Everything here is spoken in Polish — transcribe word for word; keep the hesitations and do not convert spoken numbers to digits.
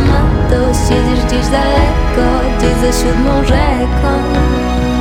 na to, siedzisz gdzieś daleko, gdzieś za siódmą rzeką.